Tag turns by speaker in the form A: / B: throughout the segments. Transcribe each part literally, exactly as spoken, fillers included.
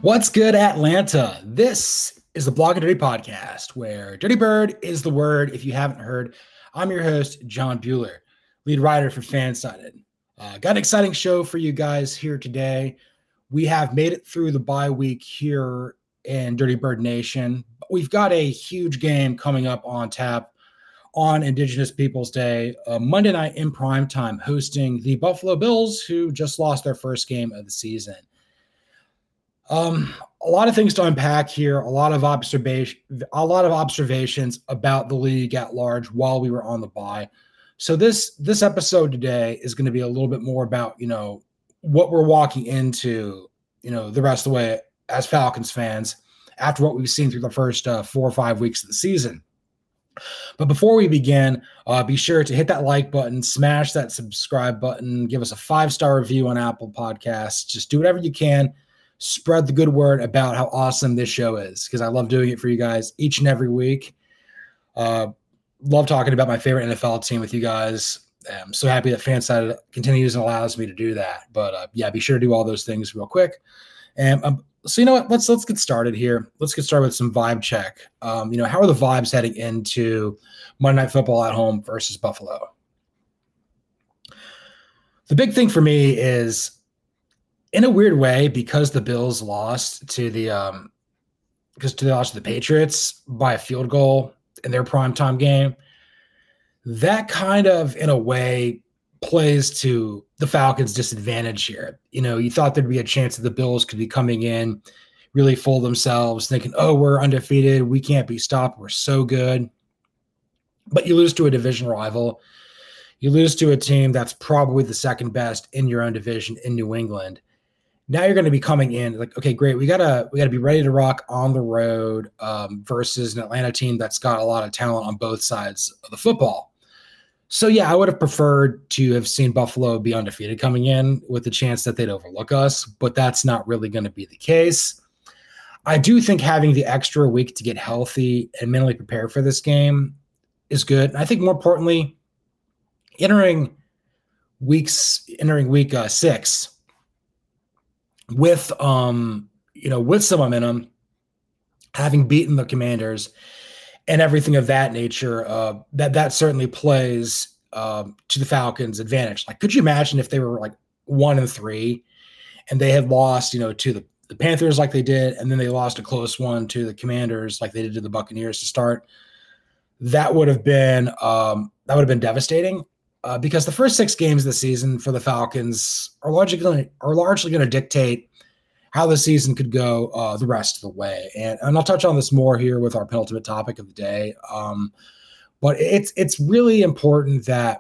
A: What's good, Atlanta? This is the Blog and Dirty podcast, where Dirty Bird is the word. If you haven't heard, I'm your host, John Bueller, lead writer for Fansided. Uh, got an exciting show for you guys here today. We have made it through the bye week here in Dirty Bird Nation. We've got a huge game coming up on tap on Indigenous Peoples Day, uh, Monday night in prime time, hosting the Buffalo Bills, who just lost their first game of the season. Um, a lot of things to unpack here. A lot of observation, a lot of observations about the league at large while we were on the bye. So this this episode today is going to be a little bit more about you know what we're walking into, you know, the rest of the way as Falcons fans after what we've seen through the first uh, four or five weeks of the season. But before we begin, uh, be sure to hit that like button, smash that subscribe button, give us a five-star review on Apple Podcasts. Just do whatever you can. Spread the good word about how awesome this show is, because I love doing it for you guys each and every week. Uh, love talking about my favorite N F L team with you guys. I'm so happy that Fansided continues and allows me to do that. But uh, yeah, be sure to do all those things real quick. And um, so you know what? Let's let's get started here. Let's get started with some vibe check. Um, you know, how are the vibes heading into Monday Night Football at home versus Buffalo? The big thing for me is, in a weird way, because the Bills lost to the um, because they lost to the Patriots by a field goal in their primetime game, that kind of, in a way, plays to the Falcons' disadvantage here. You know, you thought there'd be a chance that the Bills could be coming in, really full of themselves, thinking, oh, we're undefeated, we can't be stopped, we're so good. But you lose to a division rival. You lose to a team that's probably the second best in your own division in New England. Now you're going to be coming in like, okay, great. We gotta we gotta be ready to rock on the road um, versus an Atlanta team that's got a lot of talent on both sides of the football. So yeah, I would have preferred to have seen Buffalo be undefeated coming in with the chance that they'd overlook us, but that's not really going to be the case. I do think having the extra week to get healthy and mentally prepare for this game is good. And I think more importantly, entering weeks entering week uh, six. With um, you know, with some momentum, having beaten the Commanders and everything of that nature, uh, that that certainly plays um, to the Falcons' advantage. Like, could you imagine if they were like one and three, and they had lost, you know, to the, the Panthers like they did, and then they lost a close one to the Commanders like they did to the Buccaneers to start? That would have been um, that would have been devastating. Uh, because the first six games of the season for the Falcons are largely going to are largely going to dictate how the season could go uh, the rest of the way, and and I'll touch on this more here with our penultimate topic of the day. Um, but it's it's really important that,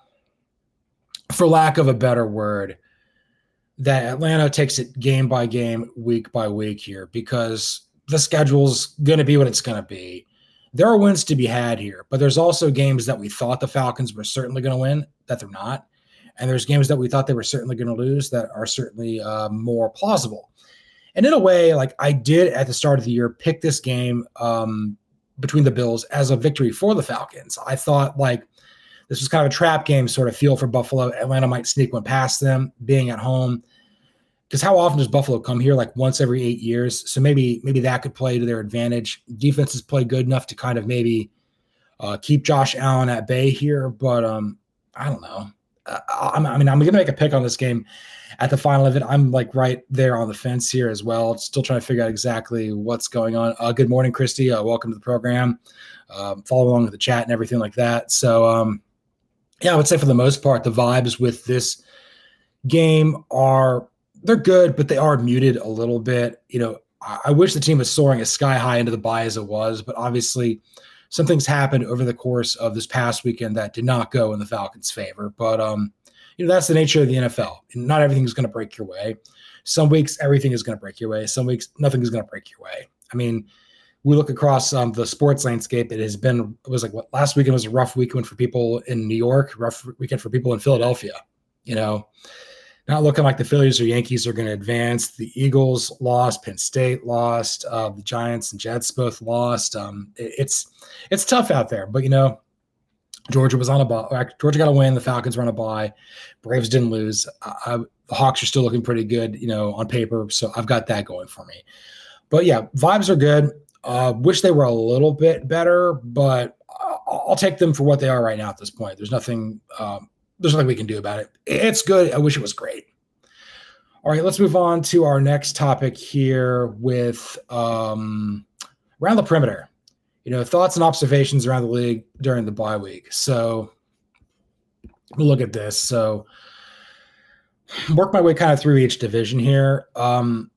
A: for lack of a better word, that Atlanta takes it game by game, week by week here, because the schedule's going to be what it's going to be. There are wins to be had here, but there's also games that we thought the Falcons were certainly going to win that they're not. And there's games that we thought they were certainly going to lose that are certainly uh, more plausible. And in a way, like I did at the start of the year, pick this game um, between the Bills as a victory for the Falcons. I thought like this was kind of a trap game sort of feel for Buffalo. Atlanta might sneak one past them being at home. Because how often does Buffalo come here? Like once every eight years. So maybe maybe that could play to their advantage. Defenses play good enough to kind of maybe uh, keep Josh Allen at bay here. But um, I don't know. Uh, I, I mean, I'm going to make a pick on this game at the final of it. I'm like right there on the fence here as well. Still trying to figure out exactly what's going on. Uh, good morning, Christy. Uh, welcome to the program. Um, follow along with the chat and everything like that. So, um, yeah, I would say for the most part, the vibes with this game are – they're good, but they are muted a little bit. You know, I wish the team was soaring as sky high into the bye as it was, but obviously some things happened over the course of this past weekend that did not go in the Falcons' favor. But, um, you know, that's the nature of the N F L. And not everything is going to break your way. Some weeks, everything is going to break your way. Some weeks, nothing is going to break your way. I mean, we look across um, the sports landscape. It has been, it was like what last weekend was a rough weekend for people in New York, rough weekend for people in Philadelphia, you know. Not looking like the Phillies or Yankees are going to advance. The Eagles lost. Penn State lost. Uh, the Giants and Jets both lost. Um, it, it's it's tough out there. But, you know, Georgia was on a bye. Georgia got a win. The Falcons were on a bye. Braves didn't lose. I, the Hawks are still looking pretty good, you know, on paper. So I've got that going for me. But yeah, vibes are good. Uh, wish they were a little bit better, but I'll, I'll take them for what they are right now at this point. There's nothing, um, there's nothing we can do about it. It's good. I wish it was great. All right, let's move on to our next topic here with um, around the perimeter. You know, thoughts and observations around the league during the bye week. So we'll look at this. So work my way kind of through each division here. Um,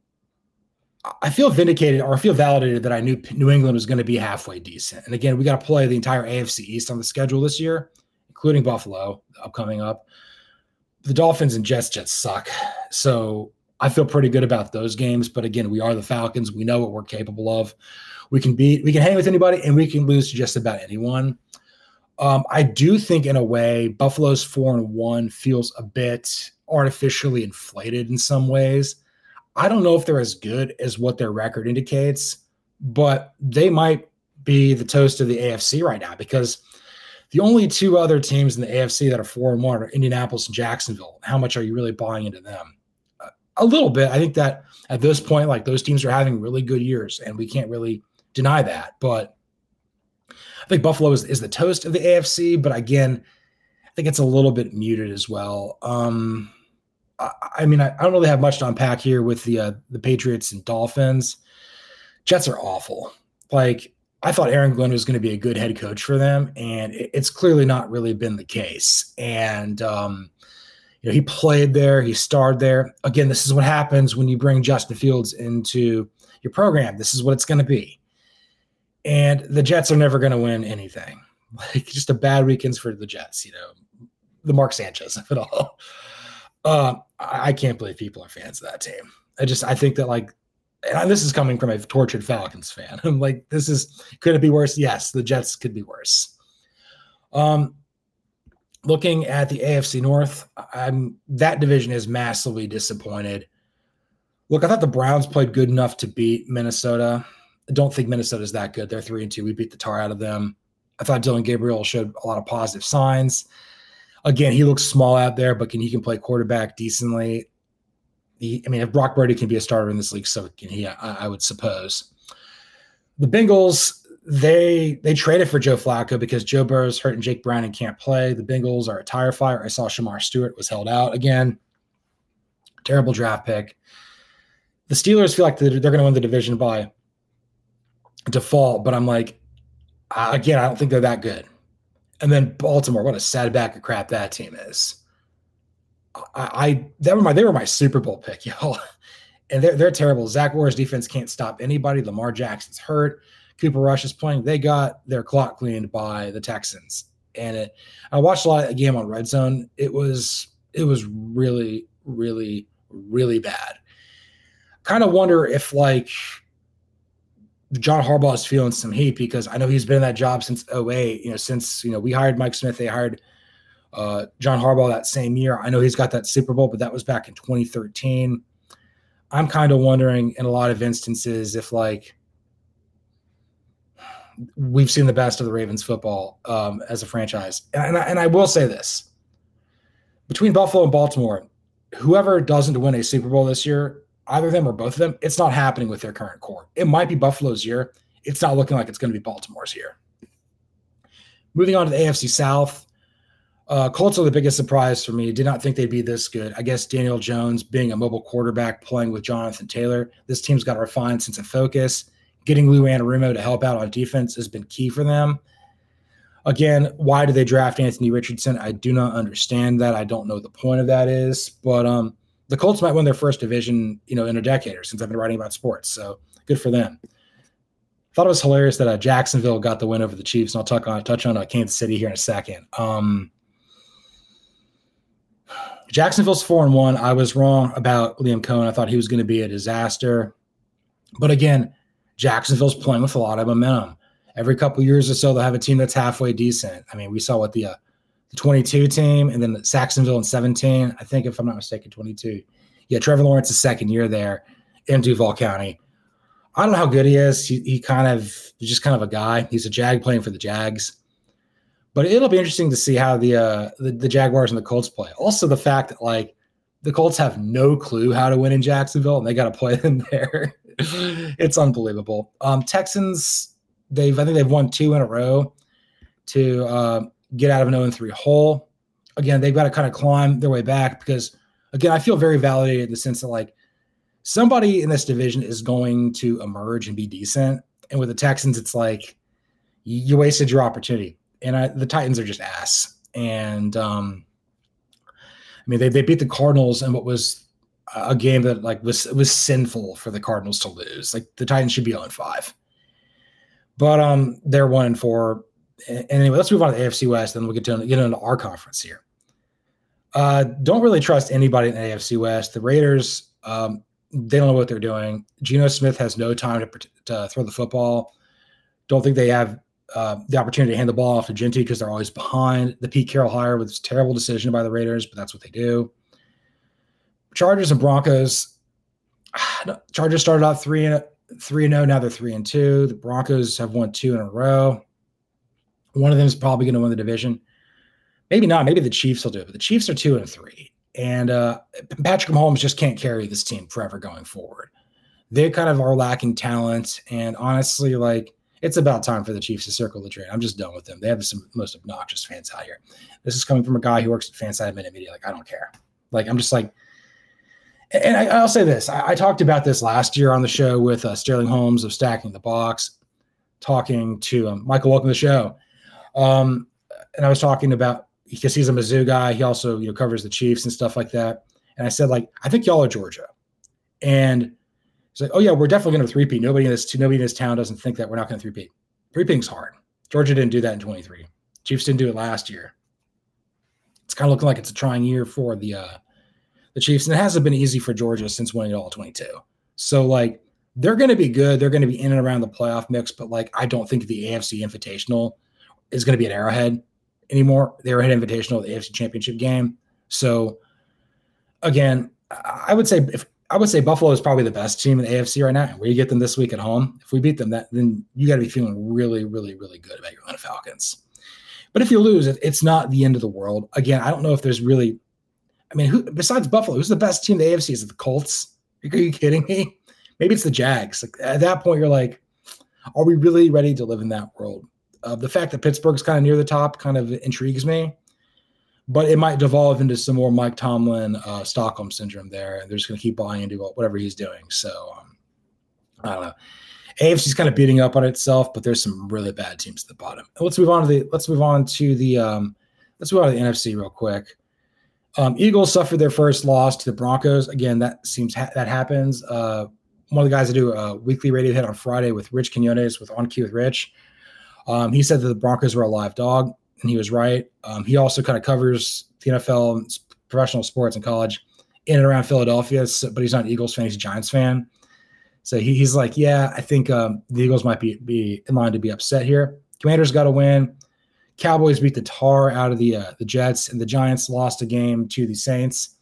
A: I feel vindicated or I feel validated that I knew New England was going to be halfway decent. And again, we got to play the entire A F C East on the schedule this year, including Buffalo upcoming up. The Dolphins and Jets just suck. So I feel pretty good about those games. But again, we are the Falcons. We know what we're capable of. We can beat, we can hang with anybody, and we can lose to just about anyone. Um, I do think, in a way, Buffalo's four and one feels a bit artificially inflated in some ways. I don't know if they're as good as what their record indicates, but they might be the toast of the A F C right now, because the only two other teams in the A F C that are four and one are Indianapolis and Jacksonville. How much are you really buying into them? Uh, a little bit. I think that at this point, like, those teams are having really good years, and we can't really deny that. But I think Buffalo is, is the toast of the A F C, but again, I think it's a little bit muted as well. Um, I, I mean, I, I don't really have much to unpack here with the uh, the Patriots and Dolphins. Jets are awful. Like, I thought Aaron Glenn was going to be a good head coach for them, and it, it's clearly not really been the case. And um, you know, he played there, he starred there. Again, this is what happens when you bring Justin Fields into your program. This is what it's going to be. And the Jets are never going to win anything. Like, just a bad weekends for the Jets, you know, the Mark Sanchez of it all. Uh, I can't believe people are fans of that team. I just, I think that, like, and this is coming from a tortured Falcons fan. I'm like, this is, could it be worse? Yes, the Jets could be worse. Um, looking at the A F C North, I'm that division is massively disappointed. Look, I thought the Browns played good enough to beat Minnesota. I don't think Minnesota's that good. They're three and two. We beat the tar out of them. I thought Dylan Gabriel showed a lot of positive signs. Again, he looks small out there, but can he can play quarterback decently. He, I mean, if Brock Purdy can be a starter in this league, so can he, I, I would suppose. The Bengals, they they traded for Joe Flacco because Joe Burrow's hurt and Jake Browning can't play. The Bengals are a tire fire. I saw Shamar Stewart was held out again. Terrible draft pick. The Steelers feel like they're, they're going to win the division by default, but I'm like, uh, again, I don't think they're that good. And then Baltimore, what a sad bag of crap that team is. I, I that were my they were my Super Bowl pick, y'all, and they're they're terrible. Zach Warren's defense can't stop anybody. Lamar Jackson's hurt. Cooper Rush is playing. They got their clock cleaned by the Texans, and it. I watched a lot of the game on Red Zone. It was it was really really really bad. Kind of wonder if, like, John Harbaugh is feeling some heat, because I know he's been in that job since oh eight, you know, since, you know, we hired Mike Smith, they hired uh, John Harbaugh that same year. I know he's got that Super Bowl, but that was back in twenty thirteen. I'm kind of wondering in a lot of instances if, like, we've seen the best of the Ravens football um, as a franchise. And I, and I will say this, between Buffalo and Baltimore, whoever doesn't win a Super Bowl this year, either of them or both of them, it's not happening with their current core. It might be Buffalo's year. It's not looking like it's going to be Baltimore's year. Moving on to the A F C South, uh, Colts are the biggest surprise for me. Did not think they'd be this good. I guess Daniel Jones being a mobile quarterback, playing with Jonathan Taylor. This team's got a refined sense of focus. Getting Lou Anarumo to help out on defense has been key for them. Again, why did they draft Anthony Richardson? I do not understand that. I don't know what the point of that is, but um, the Colts might win their first division, you know, in a decade or since I've been writing about sports. So good for them. Thought it was hilarious that uh, Jacksonville got the win over the Chiefs, and I'll touch on touch on uh, Kansas City here in a second. Um, Jacksonville's four and one. I was wrong about Liam Cohen. I thought he was going to be a disaster, but again, Jacksonville's playing with a lot of momentum. Every couple of years or so, they'll have a team that's halfway decent. I mean, we saw what the uh, the twenty-two team, and then the Saxonville in seventeen. I think, if I'm not mistaken, twenty-two. Yeah, Trevor Lawrence's second year there in Duval County. I don't know how good he is. He, he kind of he's just kind of a guy. He's a Jag playing for the Jags. But it'll be interesting to see how the, uh, the the Jaguars and the Colts play. Also, the fact that like the Colts have no clue how to win in Jacksonville, and they got to play them there. It's unbelievable. Um, Texans, they've I think they've won two in a row to uh, get out of an oh and three hole. Again, they've got to kind of climb their way back because, again, I feel very validated in the sense that like somebody in this division is going to emerge and be decent. And with the Texans, it's like you, you wasted your opportunity. And I, the Titans are just ass. And um, I mean, they they beat the Cardinals in what was a game that like was was sinful for the Cardinals to lose. Like the Titans should be oh and five, but um, they're one and four. And anyway, let's move on to the A F C West, then we'll get to get into our conference here. Uh, don't really trust anybody in the A F C West. The Raiders, um, they don't know what they're doing. Geno Smith has no time to, to throw the football. Don't think they have uh, the opportunity to hand the ball off to Ginty because they're always behind. The Pete Carroll hire was a terrible decision by the Raiders, but that's what they do. Chargers and Broncos. Chargers started out three and three and zero. Now they're three and two. The Broncos have won two in a row. One of them is probably going to win the division. Maybe not. Maybe the Chiefs will do it. But the Chiefs are two and three, and uh, Patrick Mahomes just can't carry this team forever going forward. They kind of are lacking talent, and honestly, like it's about time for the Chiefs to circle the drain. I'm just done with them. They have some most obnoxious fans out here. This is coming from a guy who works at Fanside Minute Media. Like I don't care. Like I'm just like. And I, I'll say this. I, I talked about this last year on the show with uh, Sterling Holmes of Stacking the Box, talking to um, Michael, welcome to the show. Um, and I was talking about, because he's a Mizzou guy, he also you know covers the Chiefs and stuff like that. And I said, like, I think y'all are Georgia. And he's like, oh, yeah, we're definitely going to three-peat. Nobody in this nobody in this town doesn't think that we're not going to three-peat. Three-peating's hard. Georgia didn't do that in twenty-three. Chiefs didn't do it last year. It's kind of looking like it's a trying year for the uh, the Chiefs, and it hasn't been easy for Georgia since winning it all twenty-two. So, like, they're going to be good. They're going to be in and around the playoff mix, but, like, I don't think the A F C Invitational is going to be at Arrowhead anymore. The Arrowhead Invitational, the A F C Championship game. So, again, I would say if I would say Buffalo is probably the best team in the A F C right now. We get them this week at home. If we beat them, that then you got to be feeling really, really, really good about your Atlanta Falcons. But if you lose, it's not the end of the world. Again, I don't know if there's really – I mean, who besides Buffalo, who's the best team in the A F C? Is it the Colts? Are you kidding me? Maybe it's the Jags. Like, at that point, you're like, are we really ready to live in that world? Uh, the fact that Pittsburgh's kind of near the top kind of intrigues me, but it might devolve into some more Mike Tomlin uh, Stockholm syndrome there, and they're just going to keep buying into whatever he's doing. So um, I don't know. A F C's kind of beating up on itself, but there's some really bad teams at the bottom. Let's move on to the let's move on to the um, let's move on to the N F C real quick. Um, Eagles suffered their first loss to the Broncos. Again, that seems ha- that happens. Uh, one of the guys that do a weekly radio hit on Friday with Rich Quinones with On Cue with Rich. Um, he said that the Broncos were a live dog, and he was right. Um, he also kind of covers the N F L and professional sports in college in and around Philadelphia, so, but he's not an Eagles fan. He's a Giants fan. So he, he's like, yeah, I think um, the Eagles might be, be in line to be upset here. Commanders got to win. Cowboys beat the tar out of the uh, the Jets, and the Giants lost a game to the Saints.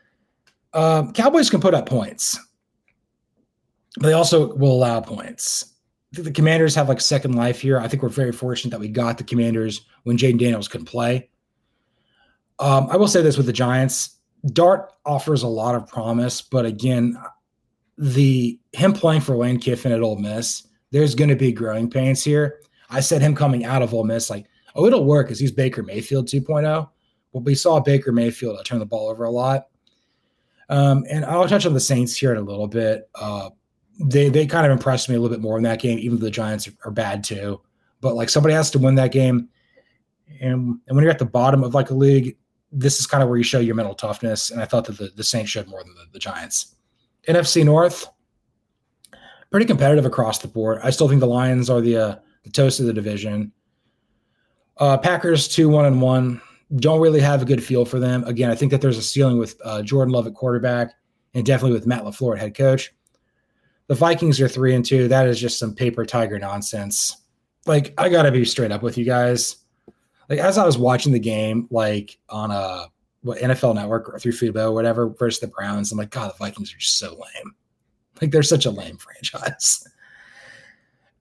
A: Um, Cowboys can put up points, but they also will allow points. I think the Commanders have like second life here. I think we're very fortunate that we got the Commanders when Jaden Daniels couldn't play. Um, I will say this with the Giants. Dart offers a lot of promise, but again, the him playing for Lane Kiffin at Ole Miss, there's going to be growing pains here. I said him coming out of Ole Miss, like, oh, it'll work because he's Baker Mayfield two point oh. Well, we saw Baker Mayfield turn the ball over a lot. Um, and I'll touch on the Saints here in a little bit. Uh, they they kind of impressed me a little bit more in that game, even though the Giants are, are bad too. But, like, somebody has to win that game. And, and when you're at the bottom of, like, a league, this is kind of where you show your mental toughness. And I thought that the, the Saints showed more than the, the Giants. N F C North, pretty competitive across the board. I still think the Lions are the uh, the toast of the division. Uh, Packers two one and one. Don't really have a good feel for them. Again, I think that there's a ceiling with uh, Jordan Love at quarterback, and definitely with Matt LaFleur at head coach. The Vikings are three and two. That is just some paper tiger nonsense. Like, I gotta be straight up with you guys. Like, as I was watching the game, like on a what N F L Network or through Fubo or whatever versus the Browns, I'm like, God, the Vikings are just so lame. Like, they're such a lame franchise.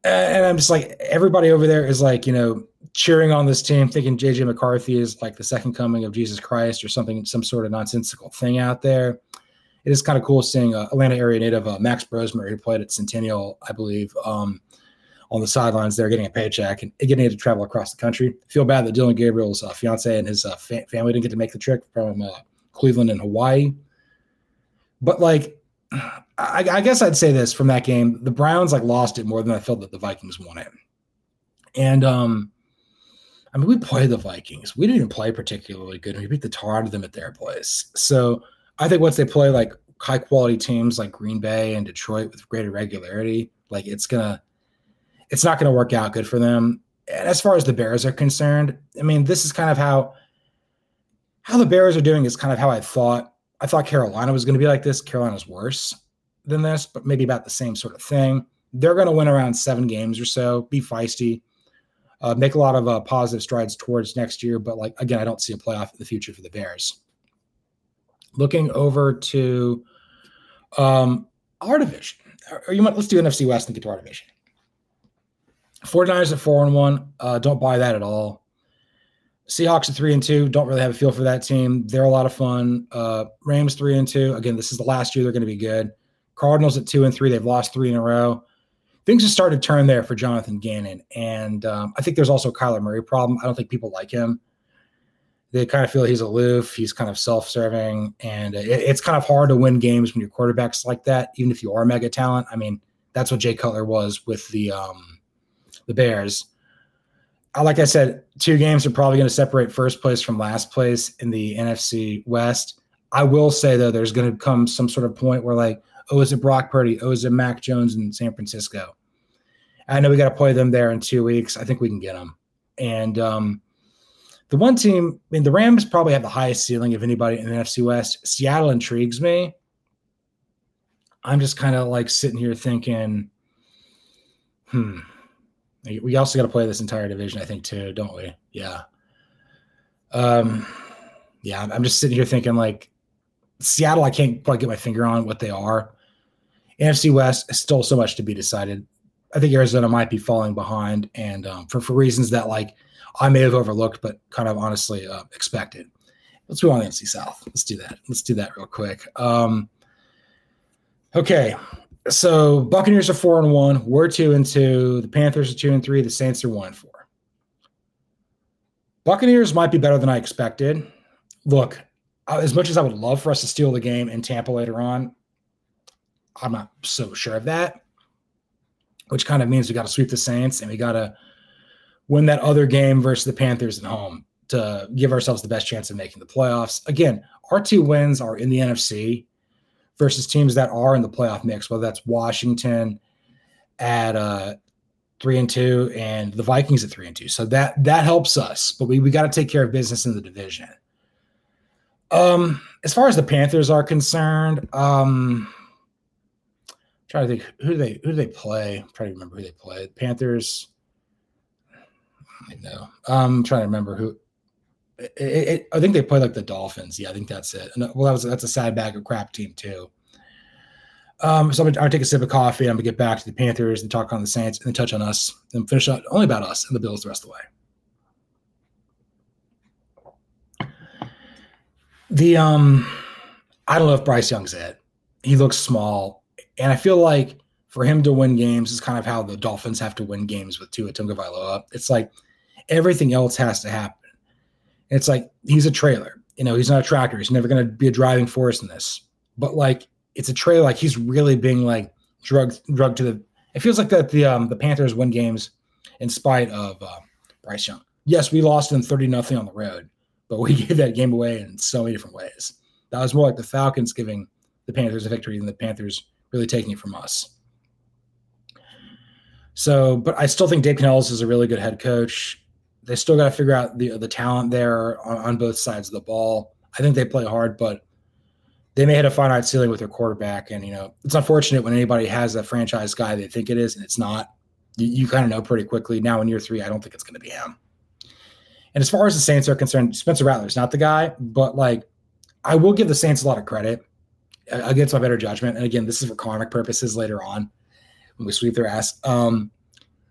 A: and I'm just like, everybody over there is like, you know, cheering on this team, thinking J J McCarthy is like the second coming of Jesus Christ or something, some sort of nonsensical thing out there. It is kind of cool seeing uh, Atlanta area native uh, Max Brosmer, who played at Centennial, I believe, um, on the sidelines there, getting a paycheck and getting to travel across the country. I feel bad that Dylan Gabriel's uh, fiance and his uh, fa- family didn't get to make the trip from uh, Cleveland and Hawaii. But like, I, I guess I'd say this from that game: the Browns like lost it more than I felt that the Vikings won it. And um, I mean, we played the Vikings. We didn't even play particularly good. We beat the tar out of them at their place. So I think once they play like high quality teams like Green Bay and Detroit with greater regularity, like it's gonna, it's not gonna work out good for them. And as far as the Bears are concerned, I mean, this is kind of how how the Bears are doing is kind of how I thought. I thought Carolina was going to be like this. Carolina's worse than this, but maybe about the same sort of thing. They're going to win around seven games or so, be feisty, uh, make a lot of uh, positive strides towards next year. But like, again, I don't see a playoff in the future for the Bears. Looking over to um, our division, or you might, let's do N F C West and get to our division. 49ers at four and one. Uh, don't buy that at all. Seahawks at three and two. Don't really have a feel for that team. They're a lot of fun. Uh, Rams three and two. Again, this is the last year they're going to be good. Cardinals at two and three. They've lost three in a row. Things have started to turn there for Jonathan Gannon, and um, I think there's also a Kyler Murray problem. I don't think people like him. They kind of feel he's aloof. He's kind of self-serving, and it, it's kind of hard to win games when your quarterback's like that, even if you are a mega talent. I mean, that's what Jay Cutler was with the um, the Bears. Like I said, two games are probably going to separate first place from last place in the N F C West. I will say, though, there's going to come some sort of point where, like, oh, is it Brock Purdy? Oh, is it Mac Jones in San Francisco? I know we got to play them there in two weeks. I think we can get them. And um, the one team, I mean, the Rams probably have the highest ceiling of anybody in the N F C West. Seattle intrigues me. I'm just kind of like sitting here thinking, hmm. We also got to play this entire division, I think, too, don't we? Yeah. Um, yeah, I'm just sitting here thinking, like, Seattle, I can't quite get my finger on what they are. N F C West is still so much to be decided. I think Arizona might be falling behind, and um, for, for reasons that, like, I may have overlooked, but kind of honestly uh, expected. Let's move on to the N F C South. Let's do that. Let's do that real quick. Um, okay. So Buccaneers are four and one. We're two and two. The Panthers are two and three. The Saints are one and four. Buccaneers might be better than I expected. Look, as much as I would love for us to steal the game in Tampa later on, I'm not so sure of that. Which kind of means we got to sweep the Saints and we got to win that other game versus the Panthers at home to give ourselves the best chance of making the playoffs. Again, our two wins are in the N F C. Versus teams that are in the playoff mix, whether that's Washington at uh, three and two and the Vikings at three and two. So that that helps us, but we we got to take care of business in the division. Um, as far as the Panthers are concerned, um, I'm trying to think who do they who do they play? I'm trying to remember who they play. Panthers. I know. I'm trying to remember who. It, it, I think they play like the Dolphins. Yeah, I think that's it. And, well, that was that's a sad bag of crap team too. Um, so I'm gonna, I'm gonna take a sip of coffee. And I'm gonna get back to the Panthers and talk on the Saints and then touch on us and finish up only about us and the Bills the rest of the way. The um, I don't know if Bryce Young's it. He looks small, and I feel like for him to win games is kind of how the Dolphins have to win games with Tua Tagovailoa. It's like everything else has to happen. It's like he's a trailer. You know, he's not a tractor. He's never going to be a driving force in this. But, like, it's a trailer. Like, he's really being, like, drugged, drugged to the – it feels like that the um, the Panthers win games in spite of uh, Bryce Young. Yes, we lost them thirty nothing on the road, but we gave that game away in so many different ways. That was more like the Falcons giving the Panthers a victory than the Panthers really taking it from us. So, but I still think Dave Canales is a really good head coach. They still got to figure out the the talent there on, on both sides of the ball. I think they play hard, but they may hit a finite ceiling with their quarterback. And, you know, it's unfortunate when anybody has a franchise guy they think it is and it's not. You, you kind of know pretty quickly. Now in year three, I don't think it's going to be him. And as far as the Saints are concerned, Spencer Rattler's not the guy, but, like, I will give the Saints a lot of credit against my better judgment. And, again, this is for comic purposes later on when we sweep their ass. Um,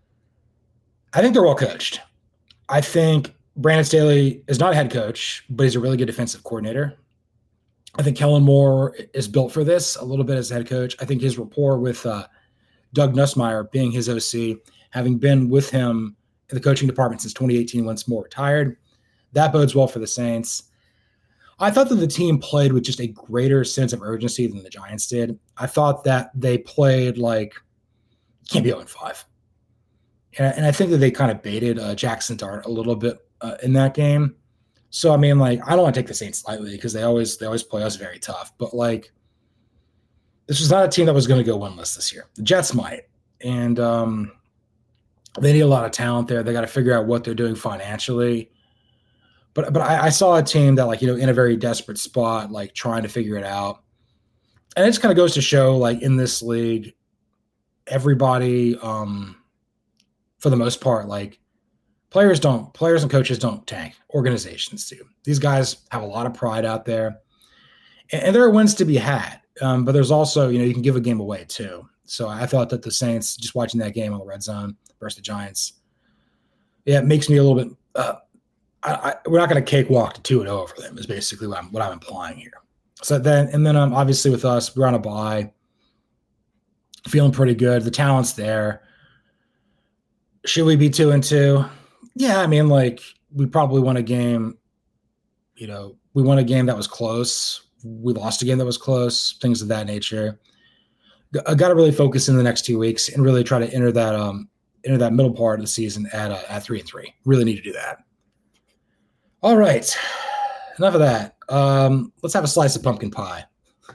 A: I think they're well coached. I think Brandon Staley is not a head coach, but he's a really good defensive coordinator. I think Kellen Moore is built for this a little bit as a head coach. I think his rapport with uh, Doug Nussmeier, being his O C, having been with him in the coaching department since twenty eighteen, once Moore retired, that bodes well for the Saints. I thought that the team played with just a greater sense of urgency than the Giants did. I thought that they played like, can't be oh and five. And, and I think that they kind of baited uh, Jackson Dart a little bit uh, in that game. So, I mean, like, I don't want to take the Saints lightly because they always they always play us very tough. But, like, this was not a team that was going to go winless this year. The Jets might. And um, they need a lot of talent there. They got to figure out what they're doing financially. But but I, I saw a team that, like, you know, in a very desperate spot, like, trying to figure it out. And it just kind of goes to show, like, in this league, everybody, um, for the most part, like, players don't, players and coaches don't tank. Organizations do. These guys have a lot of pride out there. And, and there are wins to be had. Um, but there's also, you know, you can give a game away too. So I thought that the Saints, just watching that game on the red zone versus the Giants, yeah, it makes me a little bit, uh, I, I, we're not going to cakewalk to two and oh over them is basically what I'm, what I'm implying here. So then, and then um, obviously with us, we're on a bye, feeling pretty good. The talent's there. Should we be two and two? Yeah, I mean, like, we probably won a game, you know, we won a game that was close. We lost a game that was close, things of that nature. I got to really focus in the next two weeks and really try to enter that um enter that middle part of the season at uh, at three and three. Really need to do that. All right, enough of that. Um, let's have a slice of pumpkin pie.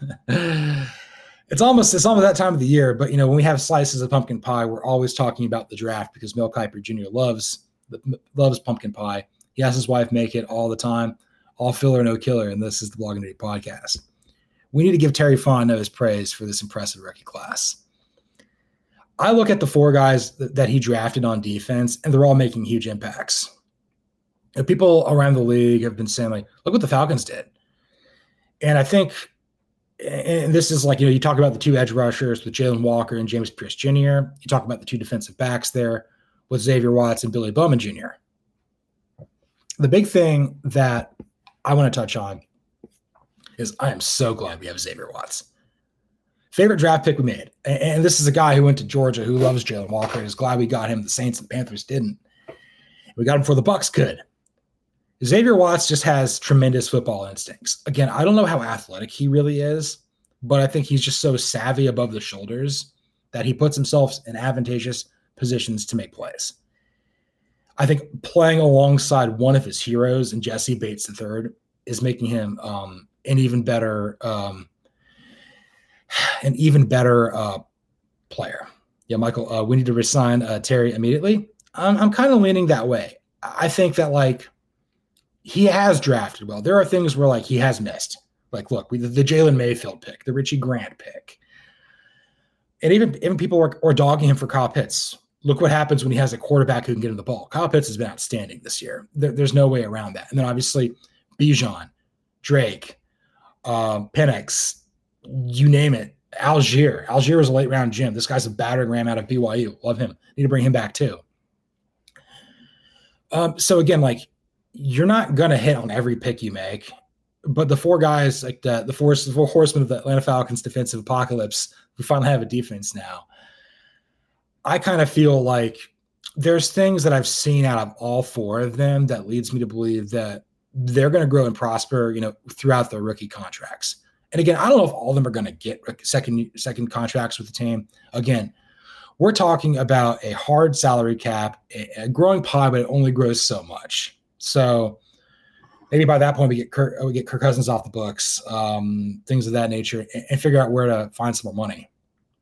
A: It's almost it's almost that time of the year, but you know when we have slices of pumpkin pie, we're always talking about the draft because Mel Kiper Junior loves loves pumpkin pie. He has his wife make it all the time, all filler, no killer, and this is the Blogging Duty podcast. We need to give Terry Fontenot his praise for this impressive rookie class. I look at the four guys that, that he drafted on defense, and they're all making huge impacts. And people around the league have been saying, like, look what the Falcons did. And I think, and this is like, you know, you talk about the two edge rushers with Jalen Walker and James Pierce Junior You talk about the two defensive backs there with Xavier Watts and Billy Bowman Junior The big thing that I want to touch on is I am so glad we have Xavier Watts. Favorite draft pick we made. And, and this is a guy who went to Georgia who loves Jalen Walker and is glad we got him. The Saints and Panthers didn't. We got him before the Bucs could. Xavier Watts just has tremendous football instincts. Again, I don't know how athletic he really is, but I think he's just so savvy above the shoulders that he puts himself in advantageous positions to make plays. I think playing alongside one of his heroes in Jesse Bates the third is making him um, an even better, um, an even better uh, player. Yeah, Michael, uh, we need to resign uh, Terry immediately. I'm, I'm kind of leaning that way. I think that like he has drafted well. There are things where like he has missed. Like, look, we, the, the Jalen Mayfield pick, the Richie Grant pick, and even even people were, were dogging him for Kyle Pitts. Look what happens when he has a quarterback who can get him the ball. Kyle Pitts has been outstanding this year. There, there's no way around that. And then obviously Bijan, Drake, uh, Penix, you name it. Algier. Algier is a late round gem. This guy's a battering ram out of B Y U. Love him. Need to bring him back too. Um, so again, like you're not gonna hit on every pick you make, but the four guys, like the the four, the four horsemen of the Atlanta Falcons defensive apocalypse, we finally have a defense now. I kind of feel like there's things that I've seen out of all four of them that leads me to believe that they're going to grow and prosper, you know, throughout their rookie contracts. And again, I don't know if all of them are going to get second second contracts with the team. Again, we're talking about a hard salary cap, a, a growing pie, but it only grows so much. So maybe by that point we get Kirk, we get Kirk Cousins off the books, um, things of that nature, and, and figure out where to find some more money.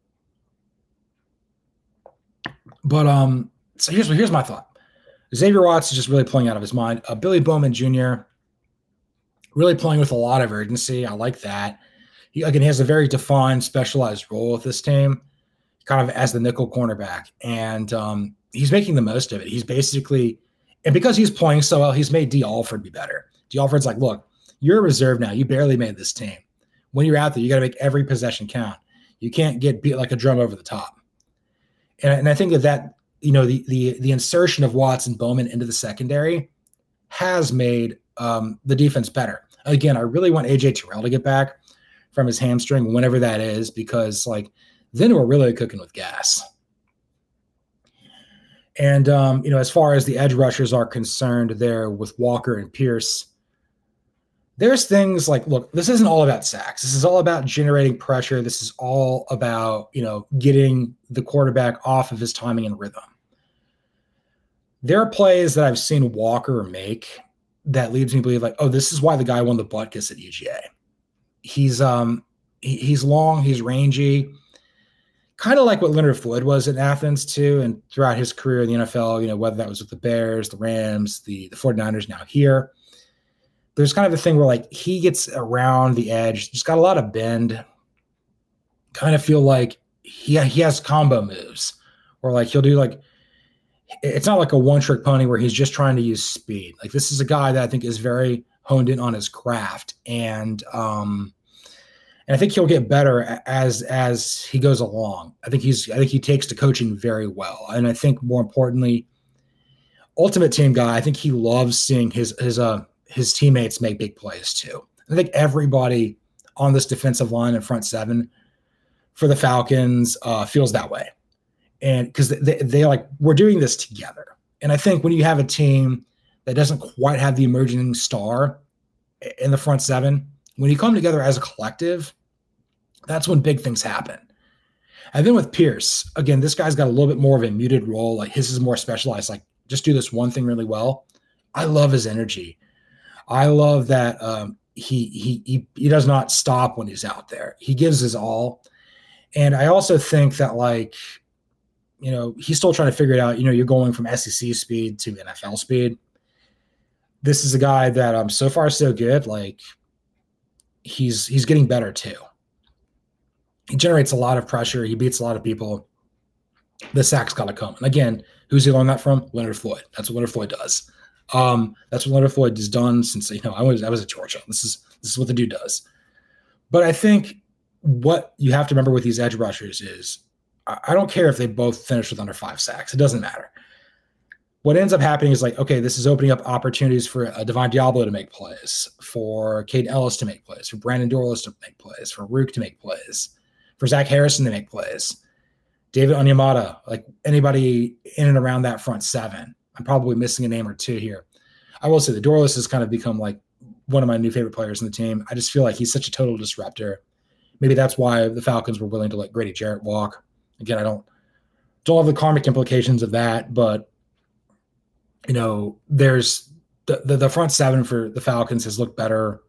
A: But um, so here's here's my thought. Xavier Watts is just really playing out of his mind. Uh, Billy Bowman Junior really playing with a lot of urgency. I like that. He again he has a very defined, specialized role with this team, kind of as the nickel cornerback, and um, he's making the most of it. He's basically, and because he's playing so well, he's made D. Alford be better. D. Alford's like, look, you're a reserve now. You barely made this team. When you're out there, you got to make every possession count. You can't get beat like a drum over the top. And, and I think that, that you know, the the the insertion of Watts and Bowman into the secondary has made um, the defense better. Again, I really want A J Terrell to get back from his hamstring, whenever that is, because like then we're really cooking with gas. And um, you know, as far as the edge rushers are concerned, there with Walker and Pierce, there's things like, look, this isn't all about sacks. This is all about generating pressure. This is all about, you know, getting the quarterback off of his timing and rhythm. There are plays that I've seen Walker make that leads me to believe like, oh, this is why the guy won the butt kiss at U G A. He's um he, he's long, he's rangy, kind of like what Leonard Floyd was in Athens too, and throughout his career in the N F L, you know, whether that was with the Bears, the Rams, the, the 49ers, now here. There's kind of a thing where like he gets around the edge, just got a lot of bend, kind of feel like he, he has combo moves, or like he'll do like, it's not like a one-trick pony where he's just trying to use speed. Like this is a guy that I think is very honed in on his craft, and um, and I think he'll get better as as he goes along. I think he's I think he takes to coaching very well, and I think more importantly, ultimate team guy. I think he loves seeing his his uh his teammates make big plays too. I think everybody on this defensive line and front seven for the Falcons uh, feels that way. And because they, they like, we're doing this together. And I think when you have a team that doesn't quite have the emerging star in the front seven, when you come together as a collective, that's when big things happen. And then with Pierce, again, this guy's got a little bit more of a muted role. Like his is more specialized, like just do this one thing really well. I love his energy. I love that um, he, he he he does not stop when he's out there. He gives his all. And I also think that, like, you know, he's still trying to figure it out. You know, you're going from S E C speed to N F L speed. This is a guy that um so far so good. Like he's he's getting better too. He generates a lot of pressure. He beats a lot of people. The sack's got to come. And again, who's he learned that from? Leonard Floyd. That's what Leonard Floyd does. Um, that's what Leonard Floyd has done since, you know, I was I was at Georgia. This is this is what the dude does. But I think what you have to remember with these edge rushers is I, I don't care if they both finish with under five sacks. It doesn't matter. What ends up happening is like, okay, this is opening up opportunities for a Divine Diablo to make plays, for Caden Ellis to make plays, for Brandon Dorlus to make plays, for Rook to make plays, for Zach Harrison to make plays, David Onyemata, like anybody in and around that front seven. I'm probably missing a name or two here. I will say that Dorlus has kind of become like one of my new favorite players in the team. I just feel like he's such a total disruptor. Maybe that's why the Falcons were willing to let Grady Jarrett walk. Again, I don't don't have the karmic implications of that, but you know, there's the, the, the front seven for the Falcons has looked better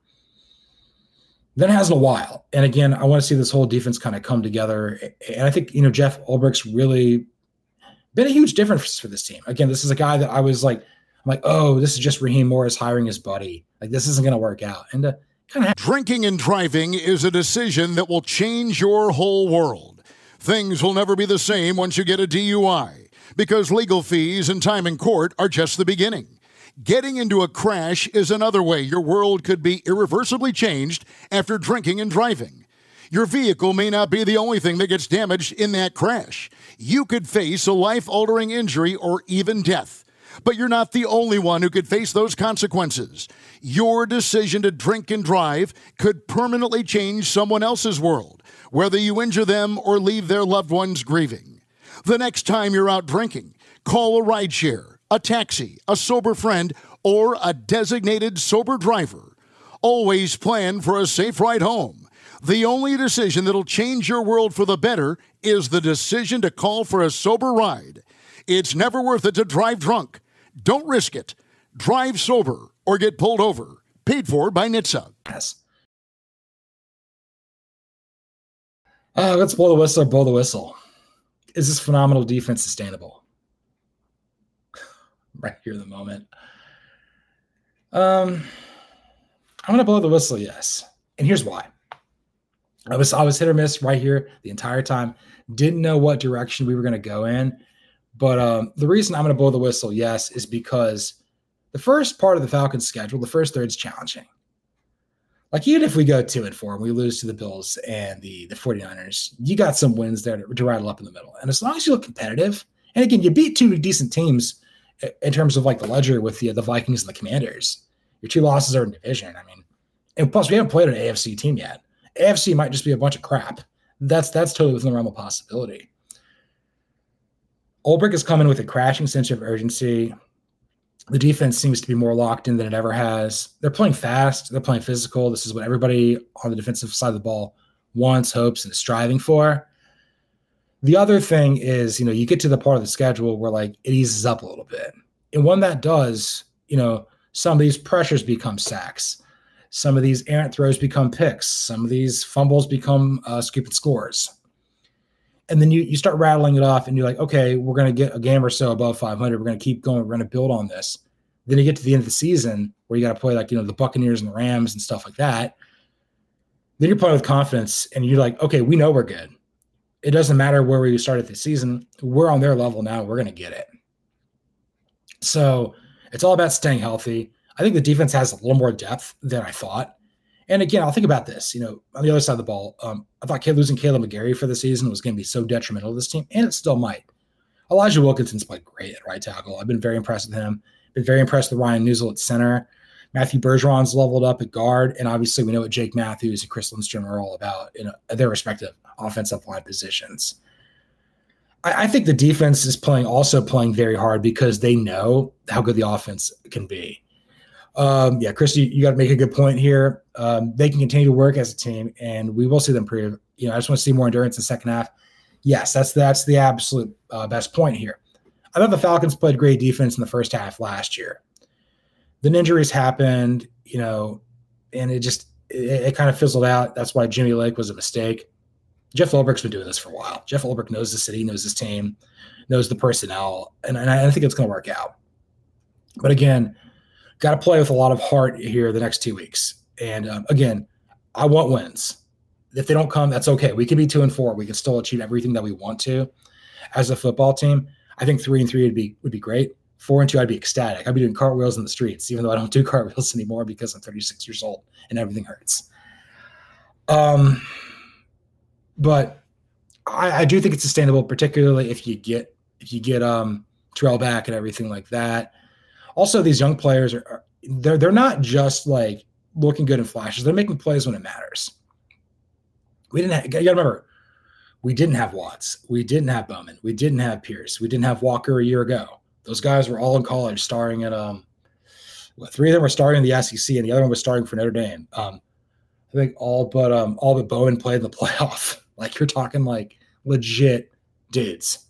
A: than it has in a while. And again, I want to see this whole defense kind of come together. And I think, you know, Jeff Ulbricht's really been a huge difference for this team. Again, this is a guy that I was like, I'm like, oh, this is just Raheem Morris hiring his buddy. Like, this isn't going to work out. And uh, kind of
B: drinking and driving is a decision that will change your whole world. Things will never be the same once you get a D U I, because legal fees and time in court are just the beginning. Getting into a crash is another way your world could be irreversibly changed after drinking and driving. Your vehicle may not be the only thing that gets damaged in that crash. You could face a life-altering injury or even death. But you're not the only one who could face those consequences. Your decision to drink and drive could permanently change someone else's world, whether you injure them or leave their loved ones grieving. The next time you're out drinking, call a rideshare, a taxi, a sober friend, or a designated sober driver. Always plan for a safe ride home. The only decision that'll change your world for the better is the decision to call for a sober ride. It's never worth it to drive drunk. Don't risk it. Drive sober or get pulled over. Paid for by N H T S A.
A: Yes. Uh, let's blow the whistle or blow the whistle. Is this phenomenal defense sustainable? Right here in the moment. Um, I'm going to blow the whistle, yes. And here's why. I was I was hit or miss right here the entire time. Didn't know what direction we were going to go in. But um, the reason I'm going to blow the whistle, yes, is because the first part of the Falcons' schedule, the first third is challenging. Like, even if we go two and four and we lose to the Bills and the, the 49ers, you got some wins there to, to rattle up in the middle. And as long as you look competitive And again, you beat two decent teams in terms of like the ledger with the the Vikings and the Commanders. Your two losses are in division. I mean, and plus we haven't played an A F C team yet. A F C might just be a bunch of crap. That's that's totally within the realm of possibility. Ulbrich is coming with a crashing sense of urgency. The defense seems to be more locked in than it ever has. They're playing fast. They're playing physical. This is what everybody on the defensive side of the ball wants, hopes, and is striving for. The other thing is, you know, you get to the part of the schedule where like it eases up a little bit. And when that does, you know, some of these pressures become sacks. Some of these errant throws become picks. Some of these fumbles become uh, scooping scores. And then you you start rattling it off and you're like, okay, we're going to get a game or so above five hundred. We're going to keep going. We're going to build on this. Then you get to the end of the season where you got to play like, you know, the Buccaneers and the Rams and stuff like that. Then you're playing with confidence and you're like, okay, we know we're good. It doesn't matter where we started the season. We're on their level now. We're going to get it. So it's all about staying healthy. I think the defense has a little more depth than I thought. And again, I'll think about this. You know, on the other side of the ball, um, I thought losing Caleb McGarry for the season was going to be so detrimental to this team, and it still might. Elijah Wilkinson's played great at right tackle. I've been very impressed with him. Been very impressed with Ryan Newsel at center. Matthew Bergeron's leveled up at guard, and obviously we know what Jake Matthews and Chris Lindstrom are all about in a, their respective offensive line positions. I, I think the defense is playing also playing very hard because they know how good the offense can be. Um, yeah, Chris, you, you got to make a good point here. Um, they can continue to work as a team, and we will see them improve. You know, I just want to see more endurance in the second half. Yes, that's that's the absolute uh, best point here. I thought the Falcons played great defense in the first half last year. Then injuries happened, you know, and it just it, it kind of fizzled out. That's why Jimmy Lake was a mistake. Jeff Ulbrich's been doing this for a while. Jeff Ulbrich knows the city, knows his team, knows the personnel, and, and I think it's going to work out. But again, got to play with a lot of heart here the next two weeks. And um, again, I want wins. If they don't come, that's okay. We can be two and four. We can still achieve everything that we want to as a football team. I think three and three would be would be great. Four and two, I'd be ecstatic. I'd be doing cartwheels in the streets, even though I don't do cartwheels anymore because I'm thirty-six years old and everything hurts. Um, but I, I do think it's sustainable, particularly if you get if you get um Terrell back and everything like that. Also, these young players are, are they're they're not just like looking good in flashes. They're making plays when it matters. We didn't have, you gotta remember, we didn't have Watts. We didn't have Bowman. We didn't have Pierce. We didn't have Walker a year ago. Those guys were all in college starring at um well, three of them were starting in the S E C and the other one was starting for Notre Dame. Um I think all but um all but Bowman played in the playoff. Like you're talking like legit dudes.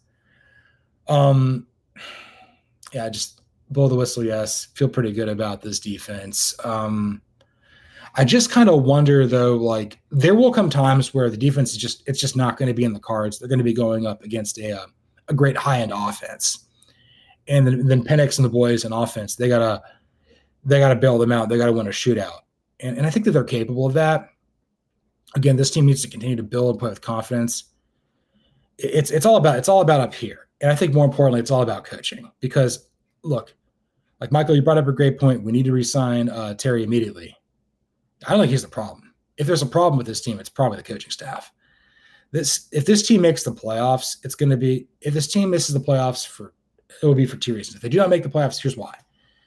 A: Um yeah, just blow the whistle, yes. Feel pretty good about this defense. Um I just kind of wonder, though, like there will come times where the defense is just it's just not going to be in the cards. They're going to be going up against a uh, a great high-end offense. And then, then Penix and the boys in offense, they got to they got to bail them out. They got to win a shootout. And, and I think that they're capable of that. Again, this team needs to continue to build and play with confidence. It's it's all about it's all about up here. And I think more importantly, it's all about coaching. Because, look, like Michael, you brought up a great point. We need to re-sign uh, Terry immediately. I don't think he's the problem. If there's a problem with this team, it's probably the coaching staff. This, if this team makes the playoffs, it's going to be. If this team misses the playoffs, for it will be for two reasons. If they do not make the playoffs, here's why.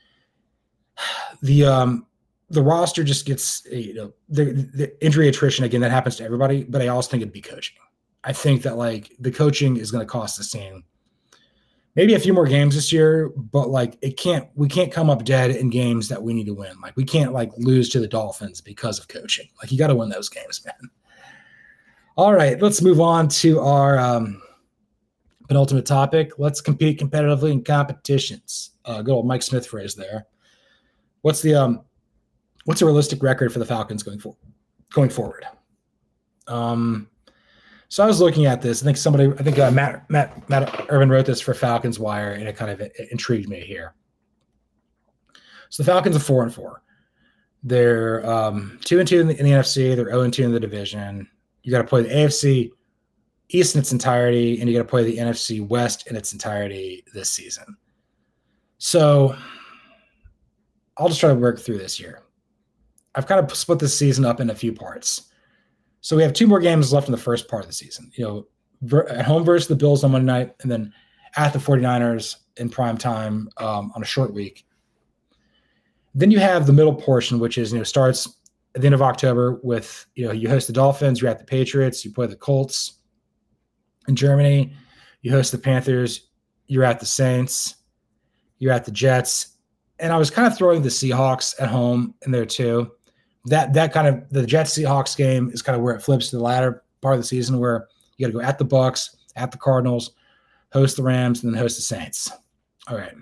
A: The um the roster just gets you know the, the injury attrition again. That happens to everybody, but I also think it'd be coaching. I think that like the coaching is going to cost this team maybe a few more games this year, but like it can't, we can't come up dead in games that we need to win. Like we can't like lose to the Dolphins because of coaching. Like you got to win those games, man. All right, let's move on to our um, penultimate topic. Let's compete competitively in competitions. Uh, good old Mike Smith phrase there. What's the um, what's a realistic record for the Falcons going forward? Going forward. Um. So I was looking at this. I think somebody, I think uh, Matt, Matt, Matt Irvin wrote this for Falcons Wire, and it kind of it, it intrigued me here. So the Falcons are four and four. They're um, two and two in the, in the N F C. They're zero and two in the division. You got to play the A F C East in its entirety, and you got to play the N F C West in its entirety this season. So I'll just try to work through this here. I've kind of split this season up in a few parts. So we have two more games left in the first part of the season. You know, at home versus the Bills on Monday night, and then at the 49ers in prime time um, on a short week. Then you have the middle portion, which is, you know, starts at the end of October with, you know, you host the Dolphins, you're at the Patriots, you play the Colts in Germany, you host the Panthers, you're at the Saints, you're at the Jets. And I was kind of throwing the Seahawks at home in there too. That that kind of the Jets Seahawks game is kind of where it flips to the latter part of the season, where you got to go at the Bucs, at the Cardinals, host the Rams, and then host the Saints. All right.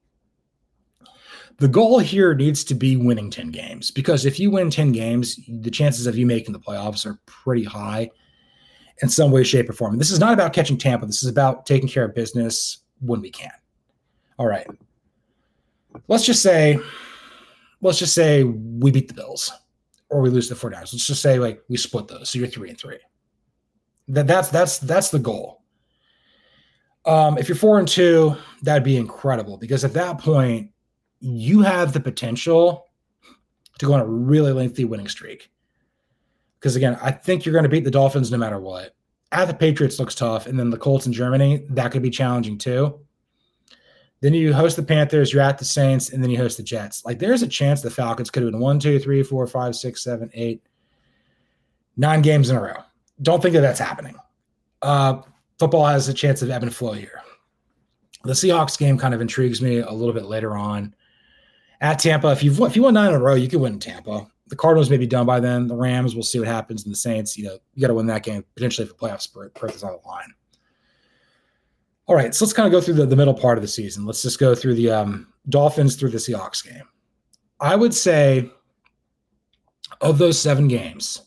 A: The goal here needs to be winning ten games, because if you win ten games, the chances of you making the playoffs are pretty high in some way, shape, or form. And this is not about catching Tampa. This is about taking care of business when we can. All right. Let's just say, let's just say we beat the Bills or we lose the 49ers. Let's just say like we split those. So you're three and three. That that's that's that's the goal. Um, if you're four and two, that'd be incredible, because at that point you have the potential to go on a really lengthy winning streak. Because again, I think you're going to beat the Dolphins no matter what. At the Patriots looks tough, and then the Colts in Germany, that could be challenging too. Then you host the Panthers, you're at the Saints, and then you host the Jets. Like, there's a chance the Falcons could have been one, two, three, four, five, six, seven, eight, nine games in a row. Don't think that that's happening. Uh, football has a chance of ebb and flow here. The Seahawks game kind of intrigues me a little bit later on. At Tampa, if you've if you won nine in a row, you can win in Tampa. The Cardinals may be done by then. The Rams, we'll see what happens. And the Saints, you know, you got to win that game potentially for playoff berth is on the line. All right, so let's kind of go through the, the middle part of the season. Let's just go through the um, Dolphins through the Seahawks game. I would say of those seven games,